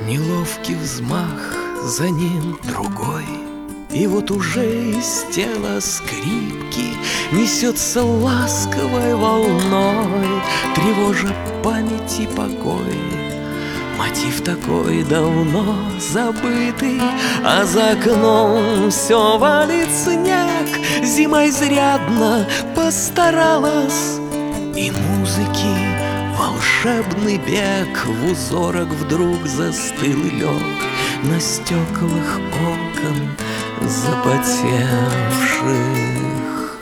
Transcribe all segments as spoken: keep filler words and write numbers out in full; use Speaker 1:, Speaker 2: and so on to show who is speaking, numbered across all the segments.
Speaker 1: Неловкий взмах, за ним другой, и вот уже из тела скрипки несется ласковой волной, тревожа память и покой. Мотив такой давно забытый, а за окном все валит снег. Зима изрядно постаралась, и музыки волшебный бег в узорах вдруг застыл и лег на стеклах окон запотевших.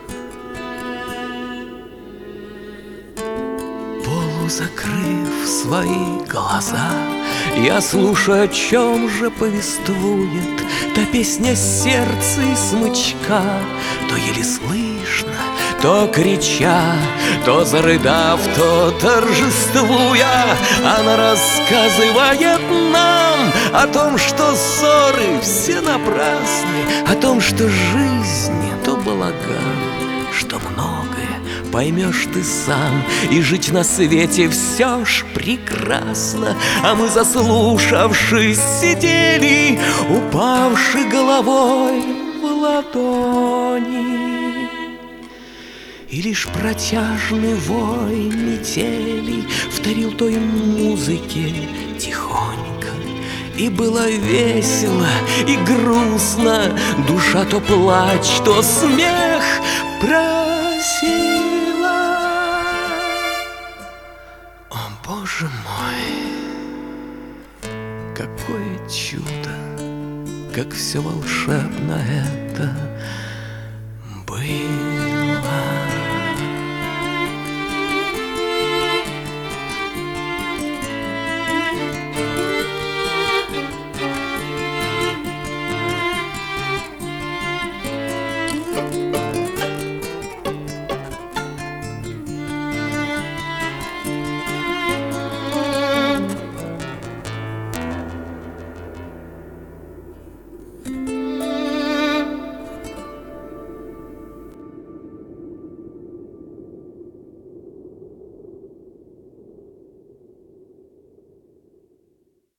Speaker 1: Полузакрыв свои глаза, я слушаю, о чем же повествует та песня сердца и смычка, то еле слышно, то крича, то зарыдав, то торжествуя, она рассказывает нам о том, что ссоры все напрасны, о том, что жизнь то балаган, что многое поймешь ты сам, и жить на свете все ж прекрасно. А мы, заслушавшись, сидели, упавши головой в ладони. И лишь протяжный вой метели вторил той музыке тихонько. И было весело и грустно, душа то плач, то смех просила. О, Боже мой, какое чудо, как все волшебно это было.